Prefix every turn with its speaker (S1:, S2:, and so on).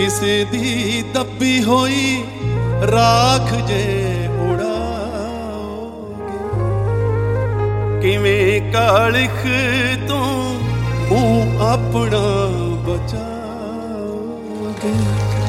S1: किसे दी दबी होई राख जे उड़ाओगे, किवें कालिख तो मुँह अपना बचाओगे।